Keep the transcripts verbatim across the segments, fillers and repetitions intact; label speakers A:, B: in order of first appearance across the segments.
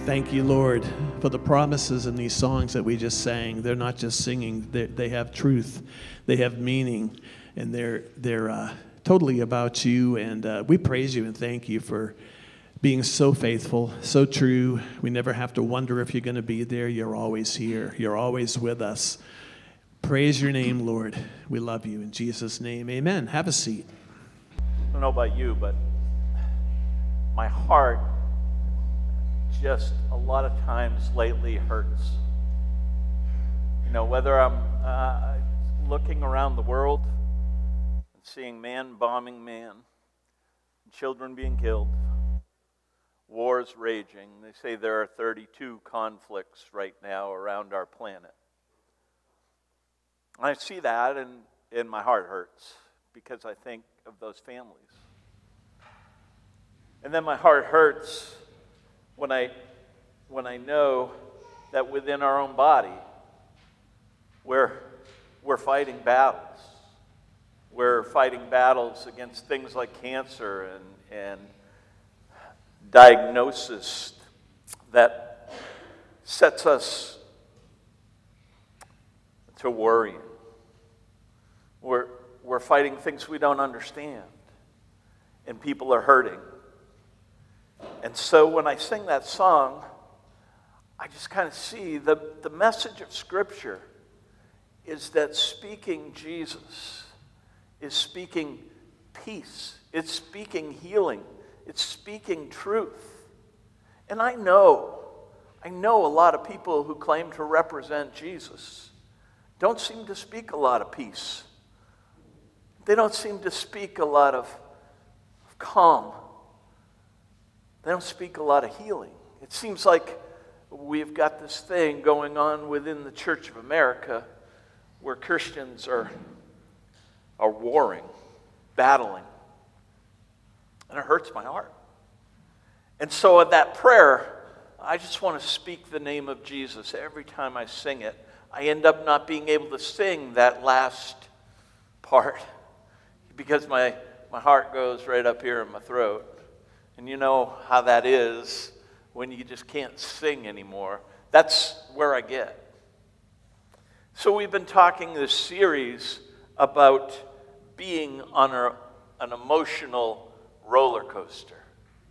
A: Thank you, Lord, for the promises in these songs that we just sang. They're not just singing. They, they have truth. They have meaning. And they're, they're uh, totally about you. And uh, we praise you and thank you for being so faithful, so true. We never have to wonder if you're going to be there. You're always here. You're always with us. Praise your name, Lord. We love you. In Jesus' name, amen. Have a seat.
B: I don't know about you, but my heart just a lot of times lately hurts. You know, whether I'm uh, looking around the world and seeing man bombing man, children being killed, wars raging. They say there are thirty-two conflicts right now around our planet. I see that and, and my heart hurts because I think of those families. And then my heart hurts when I when I know that within our own body we're we're fighting battles. We're fighting battles against things like cancer and and diagnosis that sets us to worrying. We're, we're fighting things we don't understand, and people are hurting. And so when I sing that song, I just kind of see the, the message of Scripture is that speaking Jesus is speaking peace. It's speaking healing. It's speaking truth. And I know, I know a lot of people who claim to represent Jesus don't seem to speak a lot of peace. They don't seem to speak a lot of calm. They don't speak a lot of healing. It seems like we've got this thing going on within the Church of America where Christians are, are warring, battling. And it hurts my heart. And so at that prayer, I just want to speak the name of Jesus. Every time I sing it, I end up not being able to sing that last part because my, my heart goes right up here in my throat. And you know how that is when you just can't sing anymore. That's where I get. So we've been talking this series about being on a, an emotional roller coaster.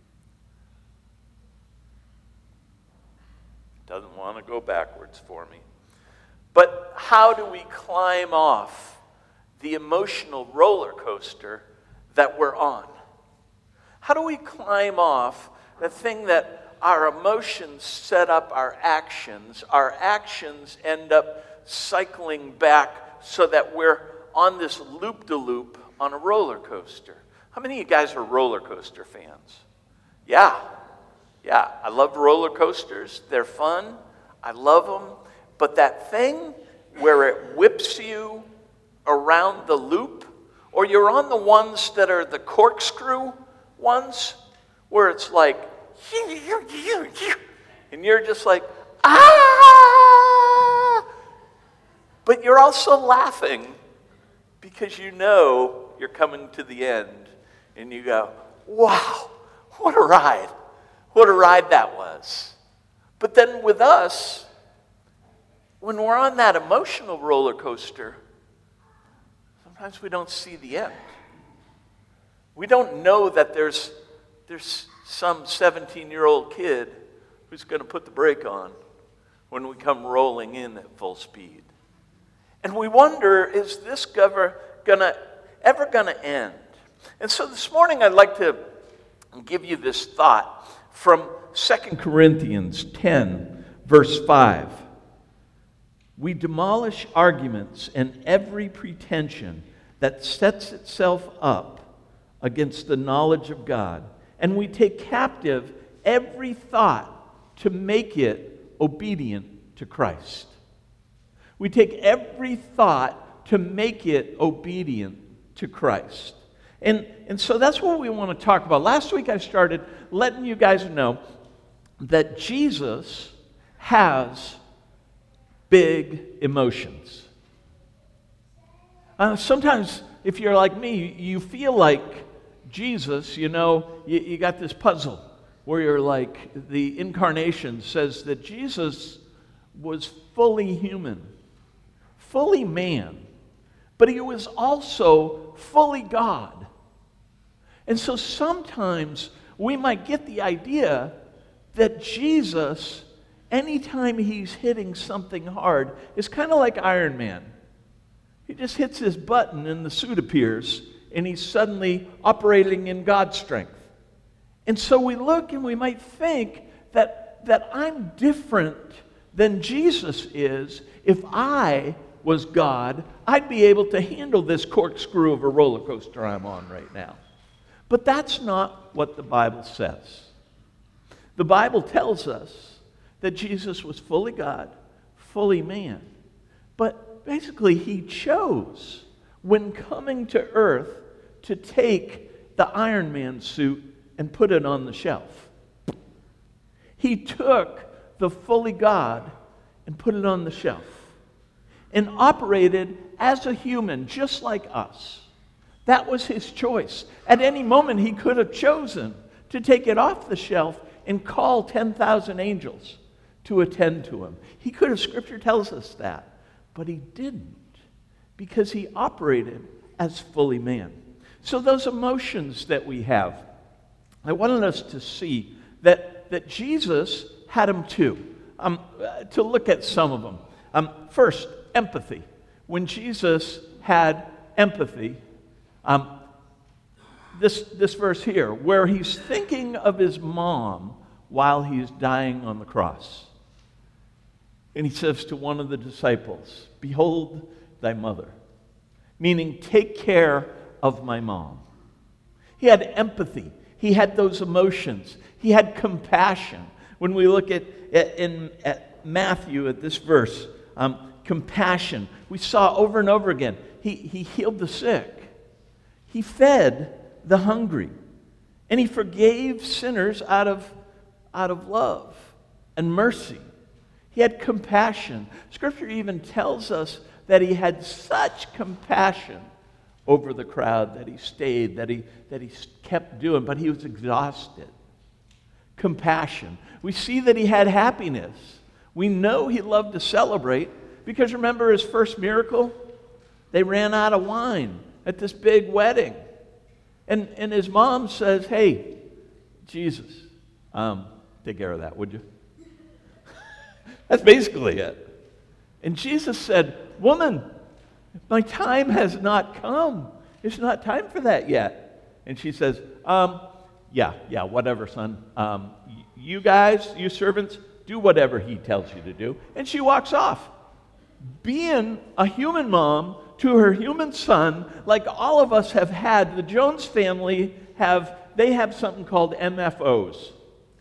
B: Doesn't want to go backwards for me. But how do we climb off the emotional roller coaster that we're on? How do we climb off the thing that our emotions set up our actions? Our actions end up cycling back so that we're on this loop-de-loop on a roller coaster. How many of you guys are roller coaster fans? Yeah. Yeah, I love roller coasters. They're fun. I love them. But that thing where it whips you around the loop, or you're on the ones that are the corkscrew ones, where it's like, and you're just like, ah! But you're also laughing because you know you're coming to the end, and you go, wow, what a ride. What a ride that was. But then with us, when we're on that emotional roller coaster, sometimes we don't see the end. We don't know that there's, there's some seventeen-year-old kid who's going to put the brake on when we come rolling in at full speed. And we wonder, is this ever gonna, ever going to end? And so this morning I'd like to give you this thought from Second Corinthians ten, verse five. We demolish arguments and every pretension that sets itself up against the knowledge of God, and we take captive every thought to make it obedient to Christ. We take every thought to make it obedient to Christ. And, and so that's what we want to talk about. Last week I started letting you guys know that Jesus has big emotions. Uh, sometimes, if you're like me, you feel like Jesus, you know, you, you got this puzzle where you're like, the incarnation says that Jesus was fully human, fully man, but he was also fully God. And so sometimes we might get the idea that Jesus, anytime he's hitting something hard, is kind of like Iron Man. He just hits his button and the suit appears, and he's suddenly operating in God's strength. And so we look and we might think that, that I'm different than Jesus is. If I was God, I'd be able to handle this corkscrew of a roller coaster I'm on right now. But that's not what the Bible says. The Bible tells us that Jesus was fully God, fully man. But basically, he chose, when coming to earth, to take the Iron Man suit and put it on the shelf. He took the fully God and put it on the shelf and operated as a human, just like us. That was his choice. At any moment, he could have chosen to take it off the shelf and call ten thousand angels to attend to him. He could have, Scripture tells us that, but he didn't, because he operated as fully man. So those emotions that we have, I wanted us to see that, that Jesus had them too. Um, uh, to look at some of them. Um, first, empathy. When Jesus had empathy, um, this, this verse here, where he's thinking of his mom while he's dying on the cross. And he says to one of the disciples, "Behold thy mother," meaning take care of my mom. He had empathy. He had those emotions. He had compassion. When we look at, at, in, at Matthew, at this verse, um, compassion, we saw over and over again, he, he healed the sick. He fed the hungry. And he forgave sinners out of, out of love and mercy. He had compassion. Scripture even tells us that he had such compassion over the crowd that he stayed, that he, that he kept doing, but he was exhausted. Compassion. We see that he had happiness. We know he loved to celebrate, because remember his first miracle? They ran out of wine at this big wedding. And, and his mom says, "Hey, Jesus, um, take care of that, would you?" That's basically it. And Jesus said, "Woman, my time has not come. It's not time for that yet." And she says, um, yeah, yeah, whatever, son. Um, y- you guys, you servants, do whatever he tells you to do. And she walks off. Being a human mom to her human son, like all of us have had, the Jones family have, they have something called M F Os.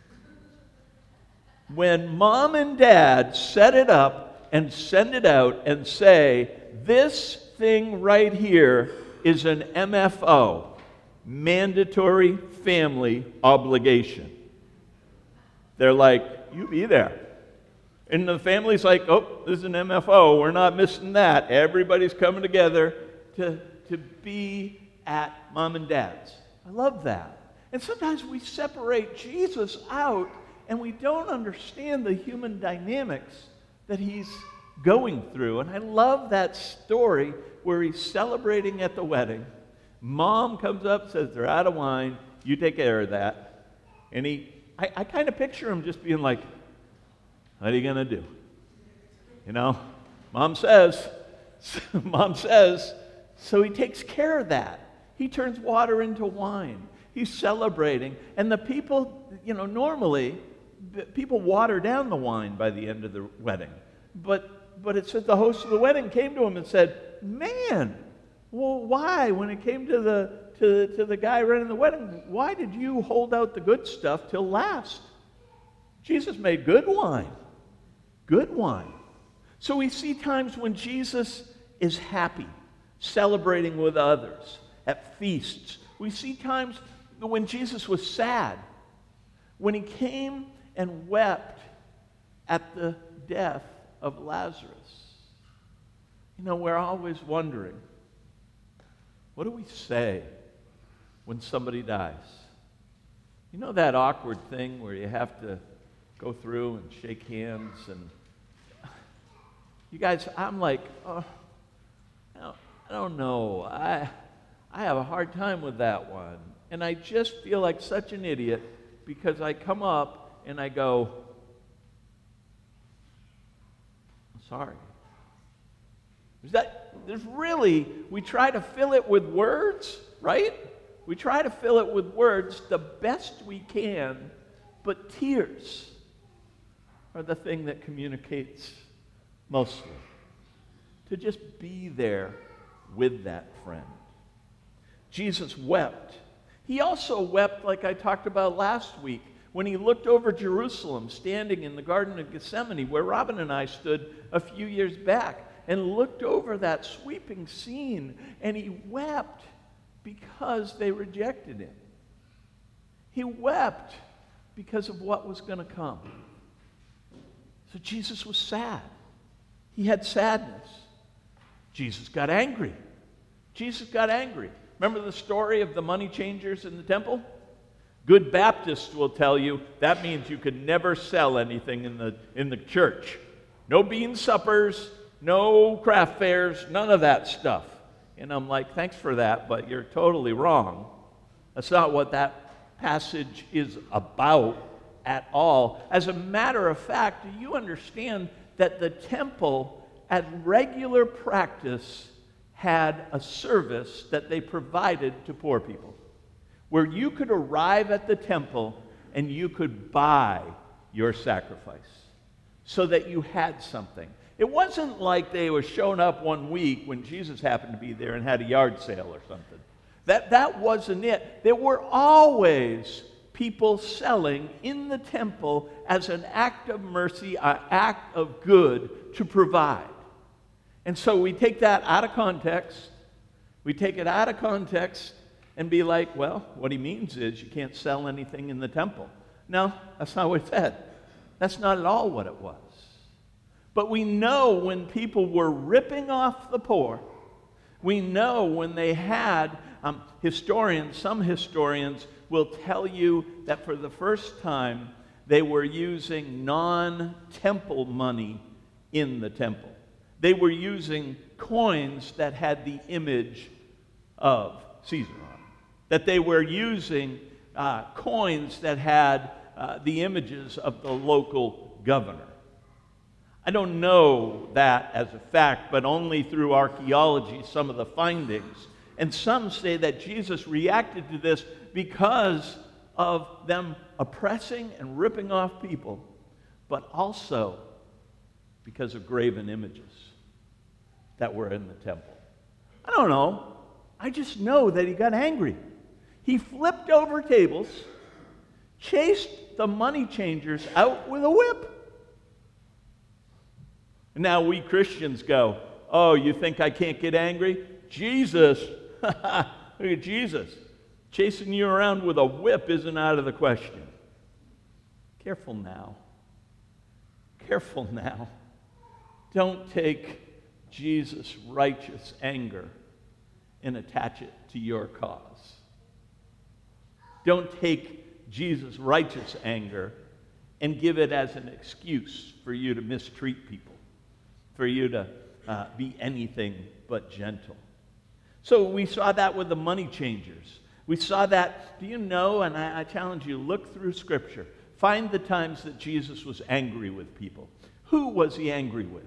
B: When mom and dad set it up and send it out and say, "This thing right here is an M F O, mandatory family obligation." They're like, "You be there." And the family's like, "Oh, this is an M F O. We're not missing that." Everybody's coming together to, to be at mom and dad's. I love that. And sometimes we separate Jesus out and we don't understand the human dynamics that he's going through. And I love that story where he's celebrating at the wedding. Mom comes up, says they're out of wine. You take care of that. And he, I, I kind of picture him just being like, "What are you going to do?" You know, mom says, mom says, so he takes care of that. He turns water into wine. He's celebrating. And the people, you know, normally, people water down the wine by the end of the wedding. But, but it said the host of the wedding came to him and said, "Man, well, why, when it came to the, to, to the guy running the wedding, why did you hold out the good stuff till last?" Jesus made good wine. Good wine. So we see times when Jesus is happy, celebrating with others at feasts. We see times when Jesus was sad, when he came and wept at the death of Lazarus. You know, we're always wondering, what do we say when somebody dies?
C: You know that awkward thing where you have to go through and shake hands and you guys, I'm like, oh, I don't, I don't know. I, I have a hard time with that one. And I just feel like such an idiot because I come up and I go, I'm sorry. Is that, there's really, we try to fill it with words, right? We try to fill it with words the best we can, but tears are the thing that communicates mostly. To just be there with that friend. Jesus wept. He also wept, like I talked about last week, when he looked over Jerusalem, standing in the Garden of Gethsemane, where Robin and I stood a few years back, and looked over that sweeping scene, and he wept because they rejected him. He wept because of what was going to come. So Jesus was sad. He had sadness. Jesus got angry. Jesus got angry. Remember the story of the money changers in the temple? Good Baptists will tell you that means you could never sell anything in the, in the church. No bean suppers, no craft fairs, none of that stuff. And I'm like, thanks for that, but you're totally wrong. That's not what that passage is about at all. As a matter of fact, do you understand that the temple at regular practice had a service that they provided to poor people, where you could arrive at the temple and you could buy your sacrifice so that you had something. It wasn't like they were showing up one week when Jesus happened to be there and had a yard sale or something. That, that wasn't it. There were always people selling in the temple as an act of mercy, an act of good to provide. And so we take that out of context. We take it out of context and be like, well, what he means is you can't sell anything in the temple. No, that's not what he said. That's not at all what it was. But we know when people were ripping off the poor, we know when they had, um, historians, some historians will tell you that for the first time they were using non-temple money in the temple. They were using coins that had the image of Caesar on them. That they were using uh, coins that had uh, the images of the local governor. I don't know that as a fact, but only through archaeology, some of the findings. And some say that Jesus reacted to this because of them oppressing and ripping off people, but also because of graven images that were in the temple. I don't know. I just know that he got angry. He flipped over tables, chased the money changers out with a whip. And now we Christians go, oh, you think I can't get angry? Jesus, look at Jesus. Chasing you around with a whip isn't out of the question. Careful now. Careful now. Don't take Jesus' righteous anger and attach it to your cause. Don't take Jesus' righteous anger and give it as an excuse for you to mistreat people, for you to uh, be anything but gentle. So we saw that with the money changers. We saw that, do you know, and I, I challenge you, look through Scripture. Find the times that Jesus was angry with people. Who was he angry with?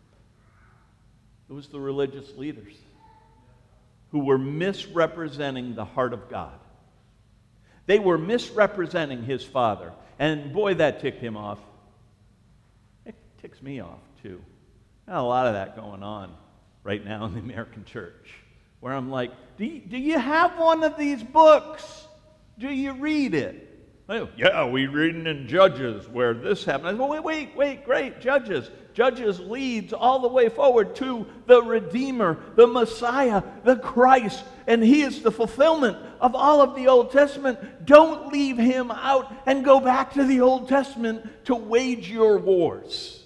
C: It was the religious leaders who were misrepresenting the heart of God. They were misrepresenting his Father. And boy, that ticked him off. It ticks me off, too. Got a lot of that going on right now in the American church, where I'm like, do you, do you have one of these books? Do you read it? Oh, yeah, we reading in Judges where this happened. I said, well, wait, wait, wait, great, Judges. Judges leads all the way forward to the Redeemer, the Messiah, the Christ, and he is the fulfillment of all of the Old Testament. Don't leave him out and go back to the Old Testament to wage your wars.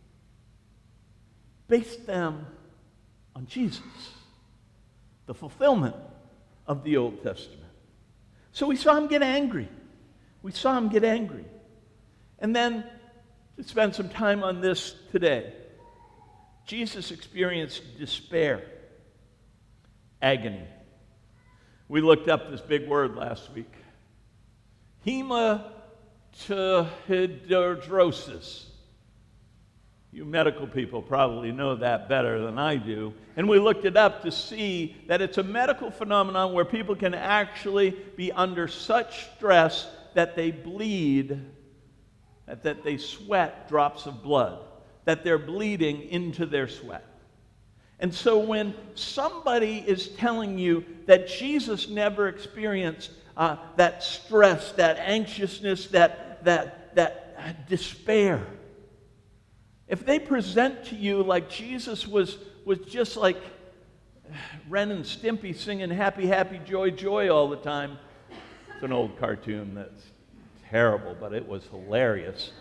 C: Base them on Jesus, the fulfillment of the Old Testament. So we saw him get angry. We saw him get angry. And then, to spend some time on this today, Jesus experienced despair, agony. We looked up this big word last week. Hematidrosis. You medical people probably know that better than I do. And we looked it up to see that it's a medical phenomenon where people can actually be under such stress that they bleed, that, that they sweat drops of blood, that they're bleeding into their sweat. And so when somebody is telling you that Jesus never experienced uh, that stress, that anxiousness, that, that, that despair, if they present to you like Jesus was, was just like Ren and Stimpy singing happy, happy, joy, joy all the time, it's an old cartoon that's terrible, but it was hilarious.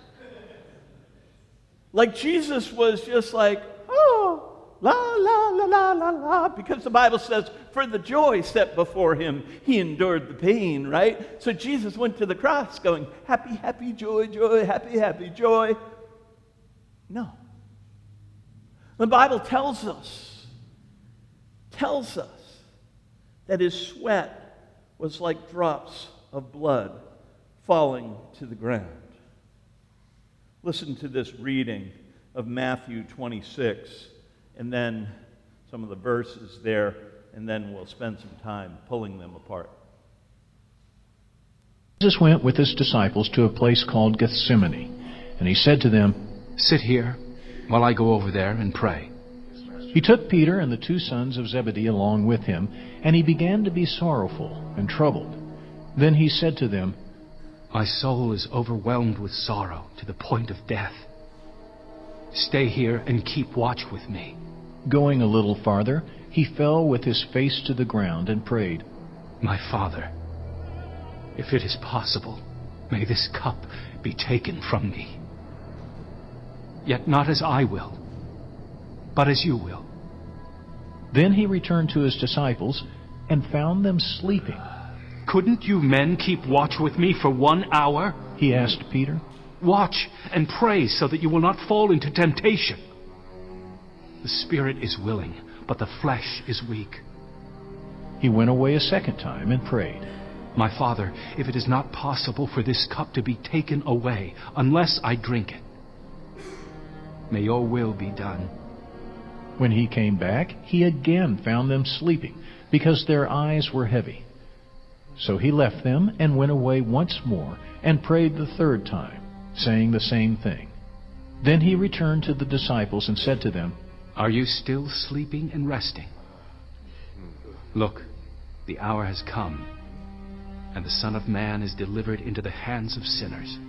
C: Like Jesus was just like, oh, la, la, la, la, la, la, because the Bible says, for the joy set before him, he endured the pain, right? So Jesus went to the cross going, happy, happy, joy, joy, happy, happy, joy. No. The Bible tells us, tells us that his sweat was like drops of blood falling to the ground. Listen to this reading of Matthew twenty-six, and then some of the verses there, and then we'll spend some time pulling them apart.
D: Jesus went with his disciples to a place called Gethsemane, and he said to them,
E: "Sit here while I go over there and pray."
D: He took Peter and the two sons of Zebedee along with him, and he began to be sorrowful and troubled. Then he said to them,
E: "My soul is overwhelmed with sorrow to the point of death. Stay here and keep watch with me."
D: Going a little farther, he fell with his face to the ground and prayed,
E: "My Father, if it is possible, may this cup be taken from me. Yet not as I will, but as you will."
D: Then he returned to his disciples and found them sleeping.
E: "Couldn't you men keep watch with me for one hour?"
D: He asked Peter.
E: "Watch and pray so that you will not fall into temptation. The spirit is willing, but the flesh is weak."
D: He went away a second time and prayed,
E: "My Father, if it is not possible for this cup to be taken away unless I drink it, may your will be done."
D: When he came back, he again found them sleeping, because their eyes were heavy. So he left them and went away once more and prayed the third time, saying the same thing. Then he returned to the disciples and said to them,
E: "Are you still sleeping and resting? Look, the hour has come, and the Son of Man is delivered into the hands of sinners."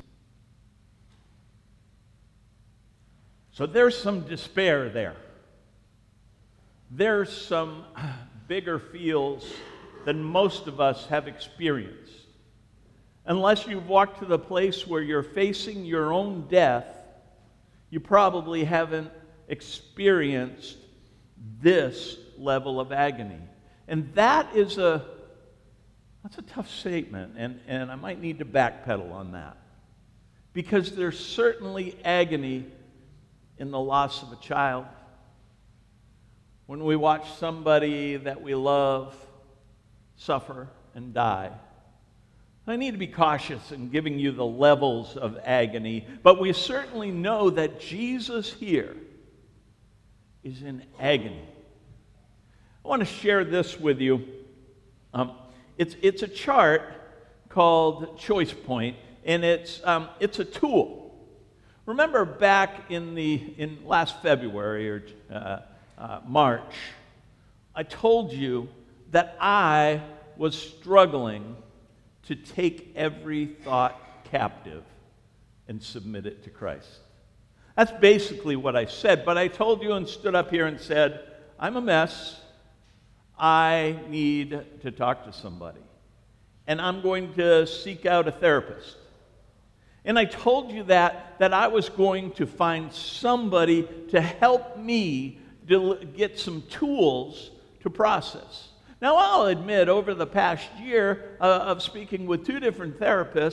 C: So there's some despair there. There's some bigger feels than most of us have experienced. Unless you've walked to the place where you're facing your own death, you probably haven't experienced this level of agony. And that is a that's a tough statement, and, and I might need to backpedal on that. Because there's certainly agony in the loss of a child. When we watch somebody that we love suffer and die. I need to be cautious in giving you the levels of agony, but we certainly know that Jesus here is in agony. I want to share this with you. Um, it's, it's a chart called Choice Point, and it's, um, it's a tool. Remember back in, the, in last February or uh, uh, March, I told you that I was struggling to take every thought captive and submit it to Christ. That's basically what I said, but I told you and stood up here and said, I'm a mess. I need to talk to somebody. And I'm going to seek out a therapist. And I told you that, that I was going to find somebody to help me to get some tools to process. Now, I'll admit, over the past year uh, of speaking with two different therapists,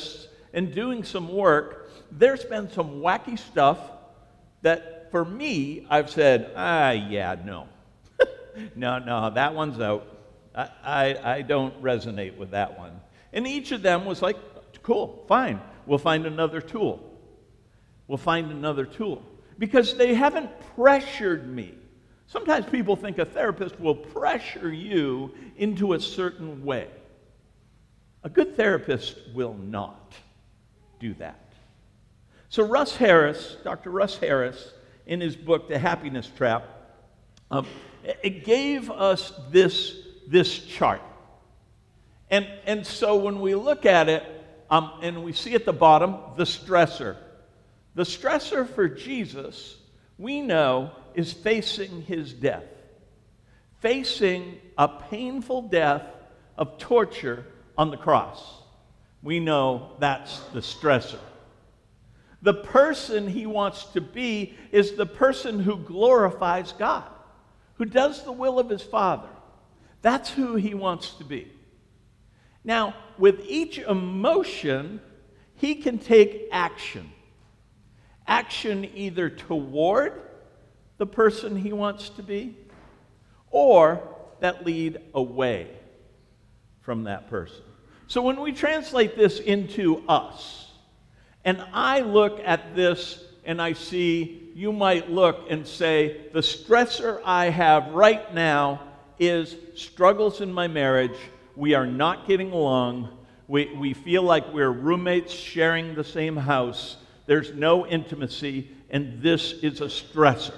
C: and doing some work, there's been some wacky stuff that for me, I've said, ah, yeah, no. no, no, that one's out. I, I, I don't resonate with that one. And each of them was like, cool, fine. We'll find another tool. We'll find another tool. Because they haven't pressured me. Sometimes people think a therapist will pressure you into a certain way. A good therapist will not do that. So Russ Harris, Doctor Russ Harris, in his book, The Happiness Trap, um, it gave us this, this chart. And, and so when we look at it, um, and we see at the bottom, the stressor. The stressor for Jesus, we know, is facing his death. Facing a painful death of torture on the cross. We know that's the stressor. The person he wants to be is the person who glorifies God, who does the will of his Father. That's who he wants to be. Now, with each emotion, he can take action. Action either toward the person he wants to be, or that lead away from that person. So when we translate this into us, and I look at this and I see, you might look and say, the stressor I have right now is struggles in my marriage. We are not getting along. We, we feel like we're roommates sharing the same house. There's no intimacy, and this is a stressor.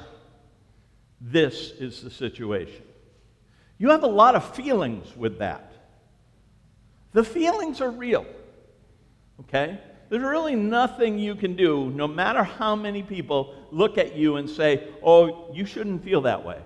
C: This is the situation. You have a lot of feelings with that. The feelings are real, okay? There's really nothing you can do, no matter how many people look at you and say, oh, you shouldn't feel that way.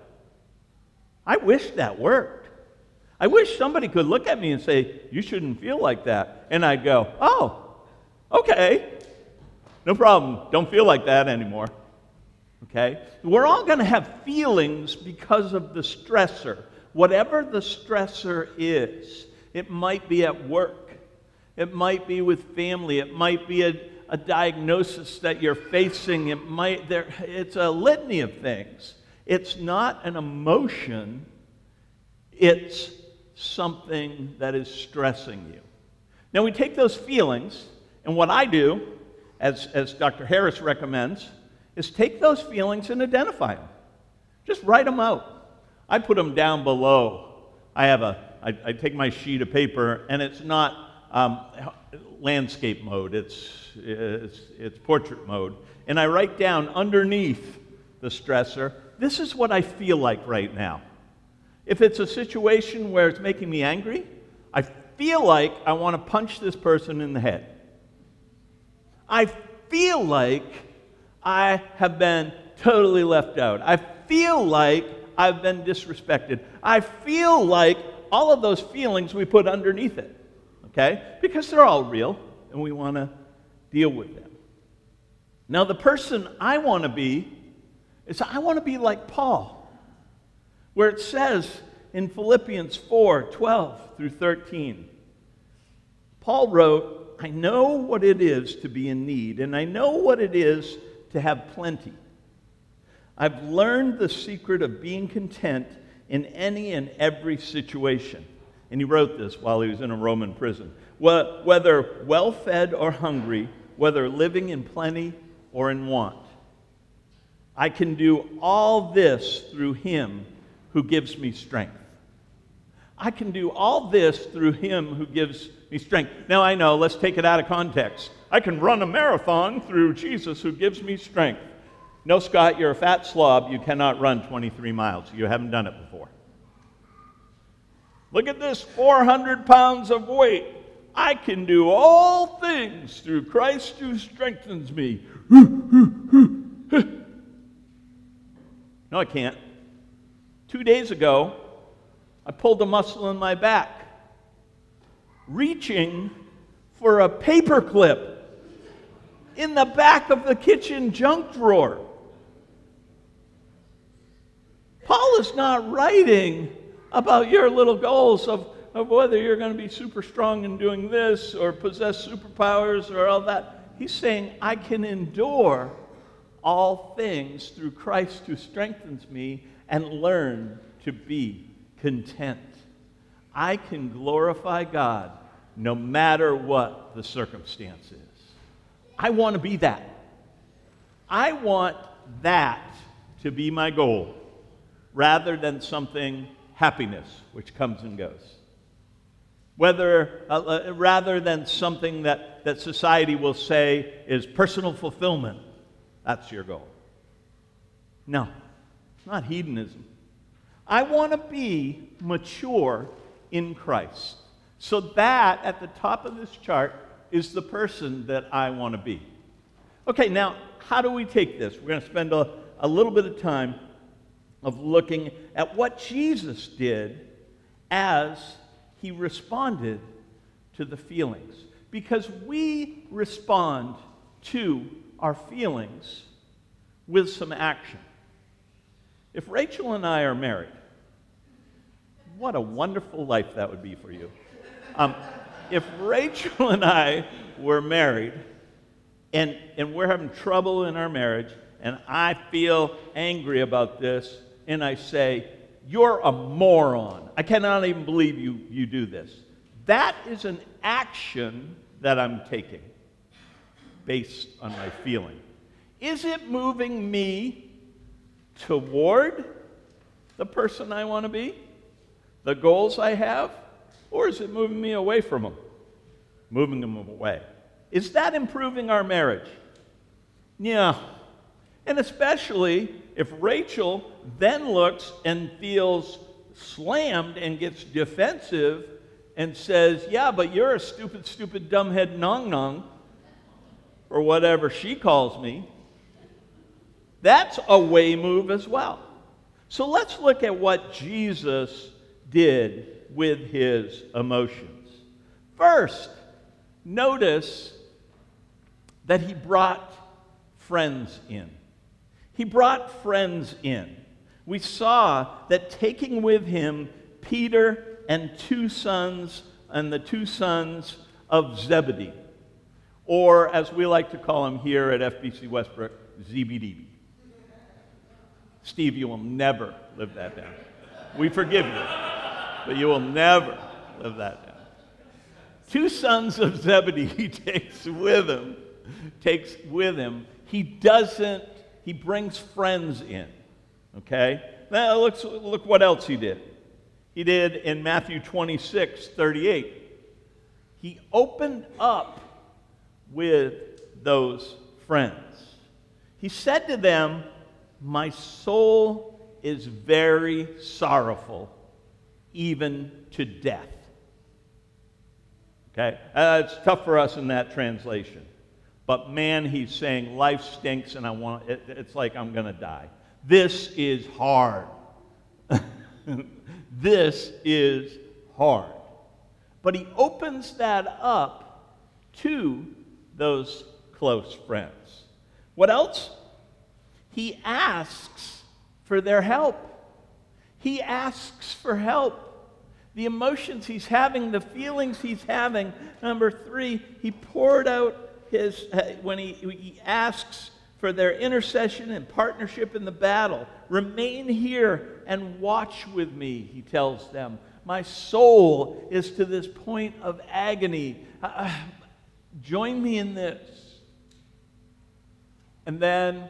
C: I wish that worked. I wish somebody could look at me and say, you shouldn't feel like that. And I'd go, oh, okay, no problem. Don't feel like that anymore. Okay? We're all going to have feelings because of the stressor. Whatever the stressor is, it might be at work. It might be with family. It might be a, a diagnosis that you're facing. It might, there, it's a litany of things. It's not an emotion. It's something that is stressing you. Now we take those feelings, and what I do, as, as Doctor Harris recommends, is take those feelings and identify them. Just write them out. I put them down below. I have a, I, I take my sheet of paper, and it's not um, landscape mode. It's, it's, it's portrait mode. And I write down underneath the stressor, this is what I feel like right now. If it's a situation where it's making me angry, I feel like I want to punch this person in the head. I feel like I have been totally left out. I feel like I've been disrespected. I feel like all of those feelings we put underneath it, okay? Because they're all real, and we want to deal with them. Now, the person I want to be is I want to be like Paul, where it says in Philippians four, twelve through thirteen, Paul wrote, I know what it is to be in need, and I know what it is to have plenty. I've learned the secret of being content in any and every situation. And he wrote this while he was in a Roman prison. Whether well-fed or hungry, whether living in plenty or in want, I can do all this through him who gives me strength. I can do all this through him who gives me strength. Now I know, let's take it out of context. I can run a marathon through Jesus who gives me strength. No, Scott, you're a fat slob. You cannot run twenty-three miles. You haven't done it before. Look at this four hundred pounds of weight. I can do all things through Christ who strengthens me. No, I can't. Two days ago, I pulled a muscle in my back, reaching for a paper clip in the back of the kitchen junk drawer. Paul is not writing about your little goals of of whether you're going to be super strong in doing this or possess superpowers or all that. He's saying, I can endure all things through Christ who strengthens me and learn to be content. I can glorify God no matter what the circumstance is. I want to be that. I want that to be my goal rather than something happiness which comes and goes. Whether, uh, uh, rather than something that, that society will say is personal fulfillment. That's your goal. No, it's not hedonism. I want to be mature in Christ. So that, at the top of this chart, is the person that I want to be. Okay, now, how do we take this? We're going to spend a, a little bit of time of looking at what Jesus did as he responded to the feelings. Because we respond to our feelings with some action. If Rachel and I are married, what a wonderful life that would be for you. Um, if Rachel and I were married, and, and we're having trouble in our marriage, and I feel angry about this, and I say, you're a moron. I cannot even believe you, you do this. That is an action that I'm taking based on my feeling. Is it moving me toward the person I want to be, the goals I have, or is it moving me away from them? Moving them away. Is that improving our marriage? Yeah. And especially if Rachel then looks and feels slammed and gets defensive and says, yeah, but you're a stupid, stupid, dumbhead nong-nong, or whatever she calls me, that's a way move as well. So let's look at what Jesus did with his emotions. First, notice that he brought friends in. He brought friends in. We saw that taking with him Peter and two sons and the two sons of Zebedee, or as we like to call him here at F B C Westbrook, Z B D B. Steve, you will never live that down. We forgive you, but you will never live that down. Two sons of Zebedee he takes with him, takes with him. He doesn't, he brings friends in, okay? Now look, look what else he did. He did in Matthew twenty-six, thirty-eight. He opened up with those friends. He said to them, my soul is very sorrowful, even to death. Okay? Uh, it's tough for us in that translation. But man, he's saying, life stinks and I want, it, it's like I'm going to die. This is hard. This is hard. But he opens that up to those close friends. What else? He asks for their help. He asks for help. The emotions he's having, the feelings he's having. Number three, he poured out his, when he, he asks for their intercession and partnership in the battle. Remain here and watch with me, he tells them. My soul is to this point of agony. Uh, join me in this. And then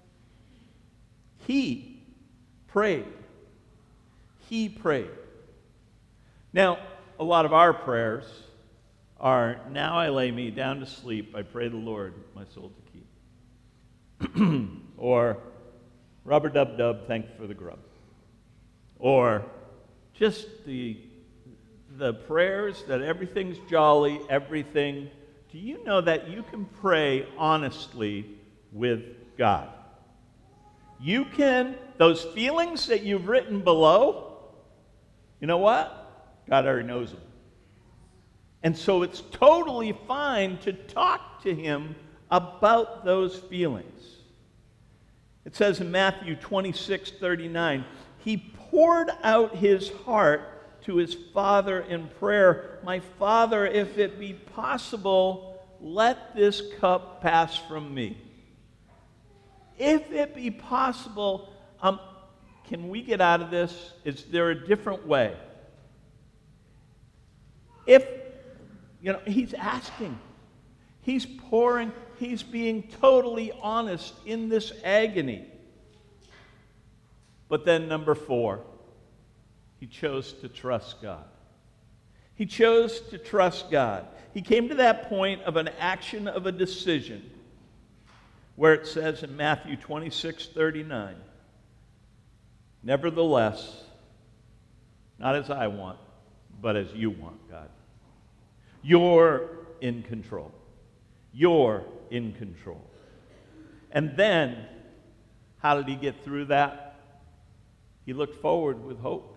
C: he prayed. He prayed. Now, a lot of our prayers are, now I lay me down to sleep, I pray the Lord my soul to keep. Or, rubber-dub-dub, thanks for the grub. Or, just the, the prayers that everything's jolly, everything. Do you know that you can pray honestly with God? You can, those feelings that you've written below, you know what? God already knows them. And so it's totally fine to talk to him about those feelings. It says in Matthew twenty-six, thirty-nine, he poured out his heart to his Father in prayer, "My Father, if it be possible, let this cup pass from me." If it be possible, um, can we get out of this? Is there a different way? If, you know, he's asking, he's pouring, he's being totally honest in this agony. But then, number four, he chose to trust God. He chose to trust God. He came to that point of an action, of a decision, where it says in Matthew twenty-six thirty-nine, "Nevertheless, not as I want, but as you want, God. You're in control. You're in control." And then, how did he get through that? He looked forward with hope.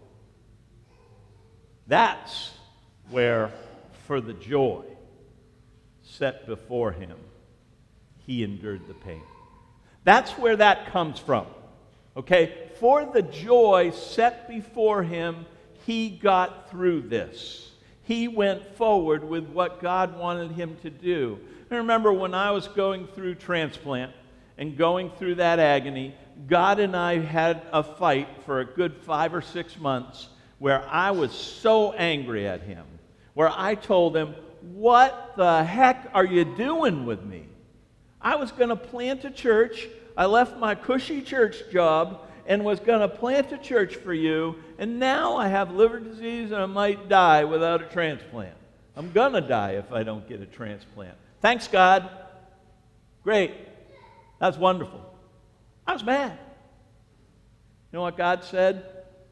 C: That's where, for the joy set before him, he endured the pain. That's where that comes from. Okay? For the joy set before him, he got through this. He went forward with what God wanted him to do. I remember when I was going through transplant and going through that agony, God and I had a fight for a good five or six months where I was so angry at him, where I told him, "What the heck are you doing with me? I was going to plant a church. I left my cushy church job and was going to plant a church for you, and now I have liver disease and I might die without a transplant. I'm going to die if I don't get a transplant. Thanks, God. Great. That's wonderful." I was mad. You know what God said?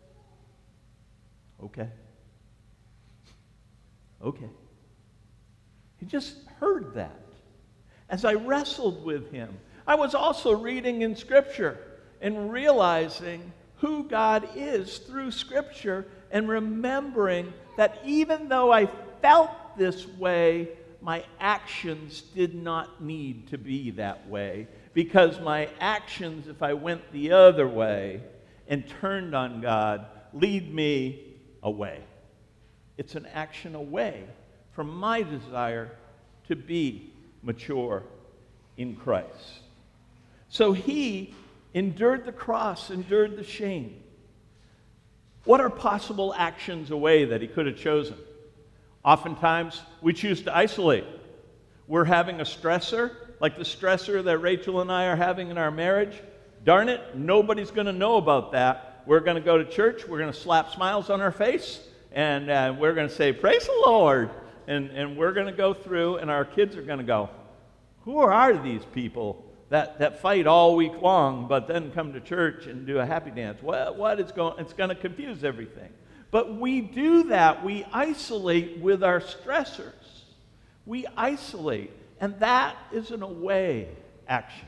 C: Okay. Okay. He just heard that. As I wrestled with him, I was also reading in Scripture and realizing who God is through Scripture and remembering that even though I felt this way, my actions did not need to be that way, because my actions, if I went the other way and turned on God, lead me away. It's an action away from my desire to be mature in Christ. So he endured the cross, endured the shame. What are possible actions away that he could have chosen? Oftentimes, we choose to isolate. We're having a stressor, like the stressor that Rachel and I are having in our marriage. Darn it, nobody's going to know about that. We're going to go to church, we're going to slap smiles on our face, and uh, we're going to say, "Praise the Lord." And, and we're going to go through, and our kids are going to go, "Who are these people that, that fight all week long, but then come to church and do a happy dance?" What, what is going, it's going to confuse everything. But we do that. We isolate with our stressors. We isolate, and that is an away action.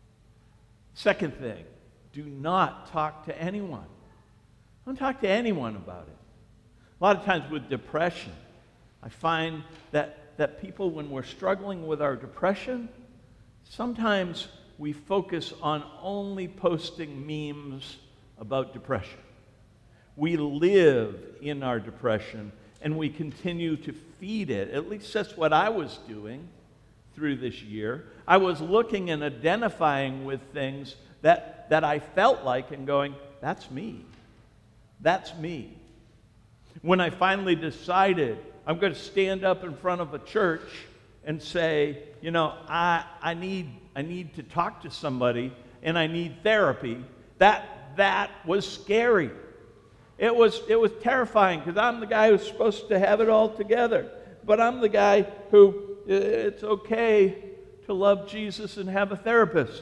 C: Second thing, do not talk to anyone. Don't talk to anyone about it. A lot of times with depression, I find that, that people, when we're struggling with our depression, sometimes we focus on only posting memes about depression. We live in our depression, and we continue to feed it. At least that's what I was doing through this year. I was looking and identifying with things that, that I felt like and going, "That's me. That's me." When I finally decided I'm going to stand up in front of a church and say, you know, I, I, need, I need to talk to somebody and I need therapy, that, that was scary. It was, it was terrifying, because I'm the guy who's supposed to have it all together. But I'm the guy who, it's okay to love Jesus and have a therapist.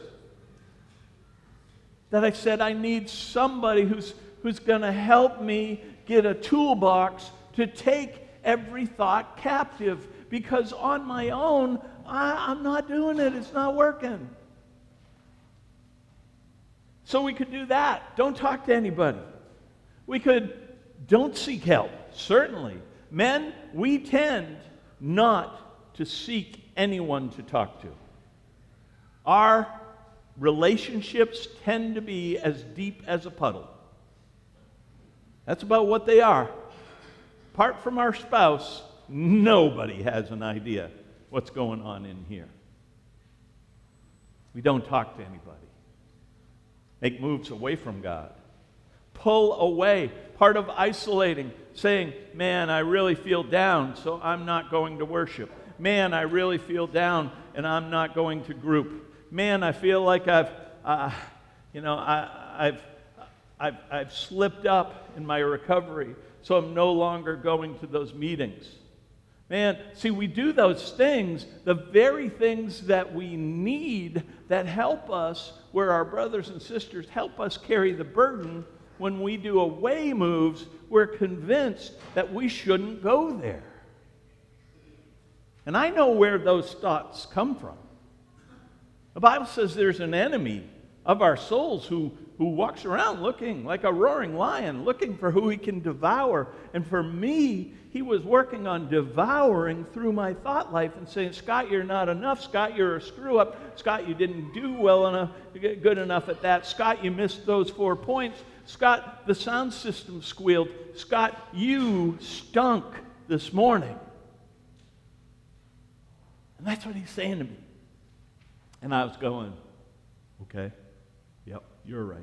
C: That I said, I need somebody who's, who's going to help me get a toolbox to take every thought captive. Because on my own, I, I'm not doing it. It's not working. So we could do that. Don't talk to anybody. We could, don't seek help, certainly. Men, we tend not to seek anyone to talk to. Our relationships tend to be as deep as a puddle. That's about what they are. apart from our spouse, nobody has an idea what's going on in here. We don't talk to anybody. Make moves away from God. Pull away. Part of isolating, saying, man, I really feel down, so I'm not going to worship. Man, I really feel down, and I'm not going to group. Man, I feel like I've, uh, you know, I, I've, I've, I've slipped up in my recovery, so I'm no longer going to those meetings. Man, see, we do those things, the very things that we need that help us, where our brothers and sisters help us carry the burden. When we do away moves, we're convinced that we shouldn't go there. And I know where those thoughts come from. The Bible says there's an enemy of our souls who, who walks around looking like a roaring lion, looking for who he can devour. And for me, he was working on devouring through my thought life and saying, Scott, you're not enough. Scott, you're a screw-up. Scott, you didn't do well enough, good enough at that. Scott, you missed those four points. Scott, the sound system squealed. Scott, you stunk this morning. And that's what he's saying to me. And I was going, okay, yep, you're right.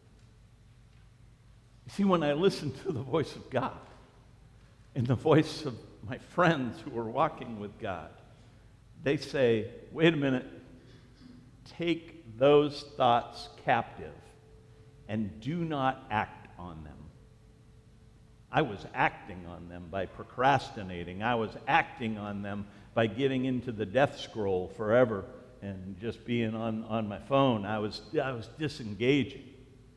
C: You see, when I listen to the voice of God and the voice of my friends who are walking with God, they say, wait a minute, take those thoughts captive and do not act on them. I was acting on them by procrastinating. I was acting on them by getting into the death scroll forever and just being on, on my phone. I was, I was disengaging.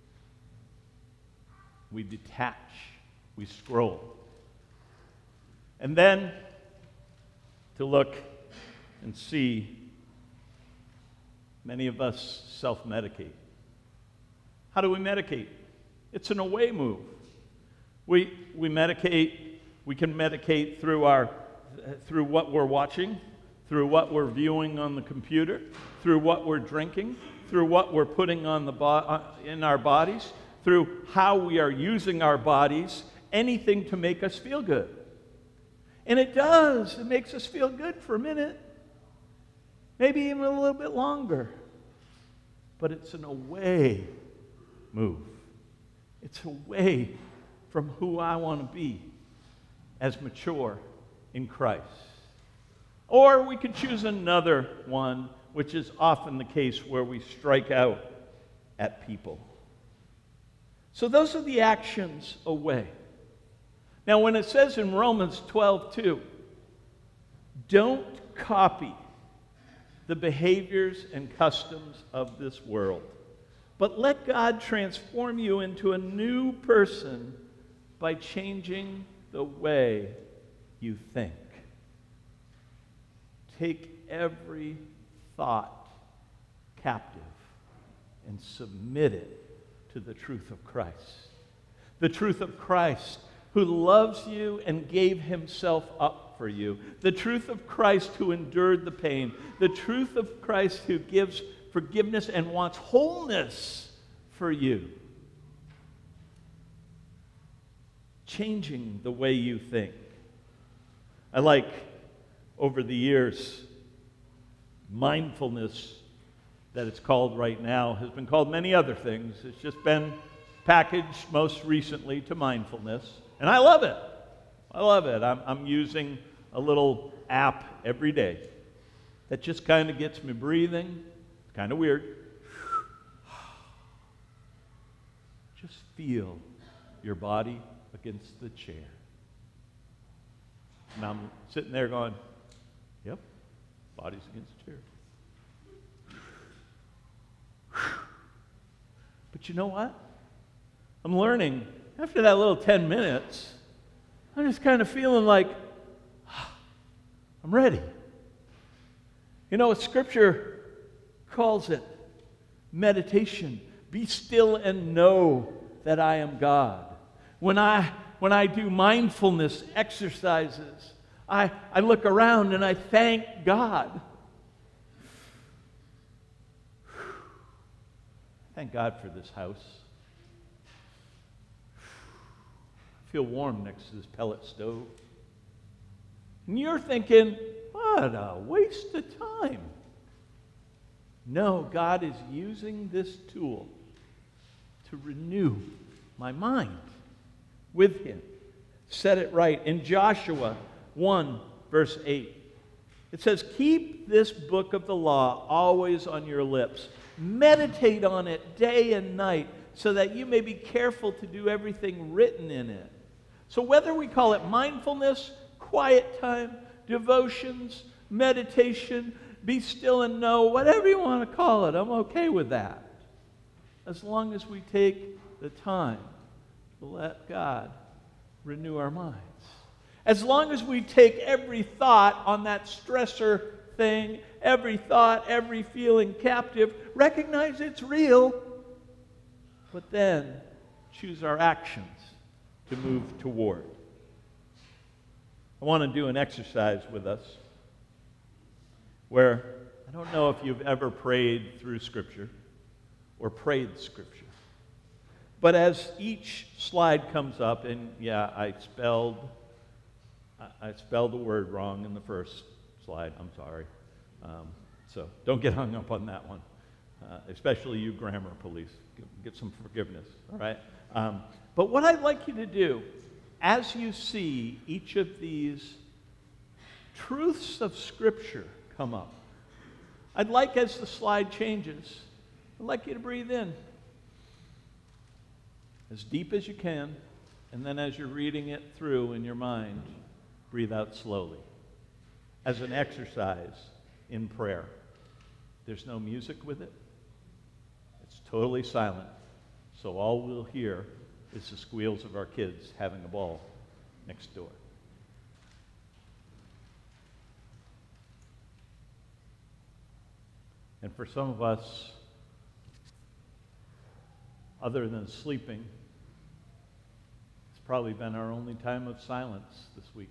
C: We detach. We scroll. And then to look and see, many of us self-medicate. How do we medicate? It's an away move. We, we medicate, we can medicate through, our, through what we're watching, through what we're viewing on the computer, through what we're drinking, through what we're putting on the bo- in our bodies, through how we are using our bodies, anything to make us feel good. And it does. It makes us feel good for a minute, maybe even a little bit longer. But it's an away move. It's away from who I want to be as mature in Christ. Or we could choose another one, which is often the case where we strike out at people. So those are the actions away. Now, when it says in Romans twelve two, don't copy the behaviors and customs of this world, but let God transform you into a new person by changing the way you think. Take every thought captive and submit it to the truth of Christ. The truth of Christ, who loves you and gave himself up for you. The truth of Christ, who endured the pain. The truth of Christ, who gives forgiveness and wants wholeness for you. Changing the way you think. I like, over the years, mindfulness, that it's called right now, has been called many other things. It's just been packaged most recently to mindfulness. And I love it. I love it. I'm, I'm using a little app every day that just kind of gets me breathing. It's kind of weird. Just feel your body against the chair. And I'm sitting there going, yep, body's against the chair. But you know what? I'm learning, after that little ten minutes, I'm just kind of feeling like, I'm ready. You know, Scripture calls it meditation. Be still and know that I am God. When I, when I do mindfulness exercises, I, I look around and I thank God. Thank God for this house. I feel warm next to this pellet stove. And you're thinking, what a waste of time. No, God is using this tool to renew my mind with Him. Set it right. In Joshua one, verse eight, it says, keep this book of the law always on your lips. Meditate on it day and night, so that you may be careful to do everything written in it. So whether we call it mindfulness, quiet time, devotions, meditation, be still and know, whatever you want to call it, I'm okay with that. As long as we take the time to let God renew our minds. As long as we take every thought on that stressor thing, every thought, every feeling captive, recognize it's real, but then choose our actions to move toward. I want to do an exercise with us where I don't know if you've ever prayed through Scripture or prayed Scripture. But as each slide comes up, and yeah, I spelled I spelled the word wrong in the first slide. I'm sorry. Um, so don't get hung up on that one, uh, especially you grammar police. Get, get some forgiveness, all right? Um, but what I'd like you to do, as you see each of these truths of Scripture come up, I'd like, as the slide changes, I'd like you to breathe in as deep as you can, and then as you're reading it through in your mind, breathe out slowly, as an exercise in prayer. There's no music with it. It's totally silent. So all we'll hear is the squeals of our kids having a ball next door. And for some of us, other than sleeping, it's probably been our only time of silence this week.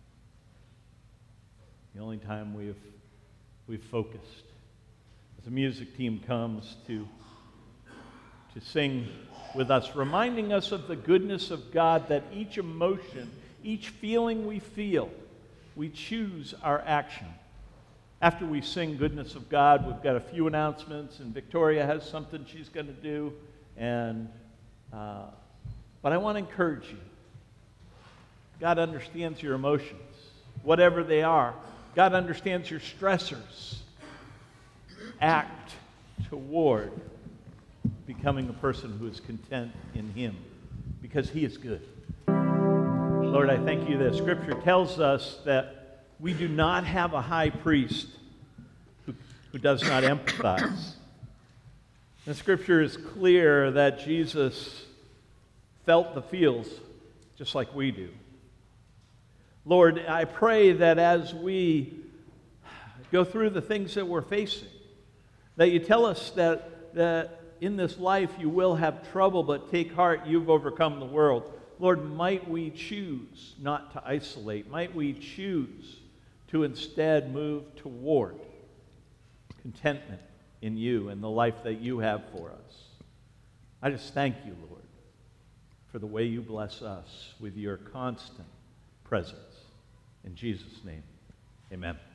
C: The only time we've we've focused. As the music team comes to to sing with us, reminding us of the goodness of God, that each emotion, each feeling we feel, we choose our action. After we sing Goodness of God, we've got a few announcements, and Victoria has something she's going to do. And uh, but I want to encourage you. God understands your emotions, whatever they are. God understands your stressors. Act toward becoming a person who is content in Him, because He is good. Lord, I thank you that Scripture tells us that we do not have a high priest who, who does not empathize. The Scripture is clear that Jesus felt the feels just like we do. Lord, I pray that as we go through the things that we're facing, that you tell us that, that in this life you will have trouble, but take heart, you've overcome the world. Lord, might we choose not to isolate. Might we choose to instead move toward contentment in you and the life that you have for us. I just thank you, Lord, for the way you bless us with your constant presence. In Jesus' name, amen.